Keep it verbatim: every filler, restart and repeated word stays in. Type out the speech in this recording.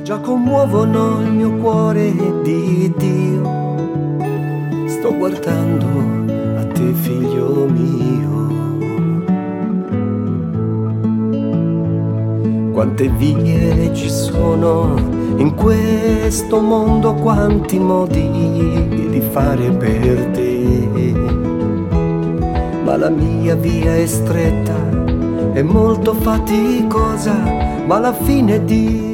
già commuovono il mio cuore di Dio. Sto guardando a te, figlio mio. Quante vie ci sono in questo mondo, quanti modi di fare per te, ma la mia via è stretta, è molto faticosa, ma alla fine Dio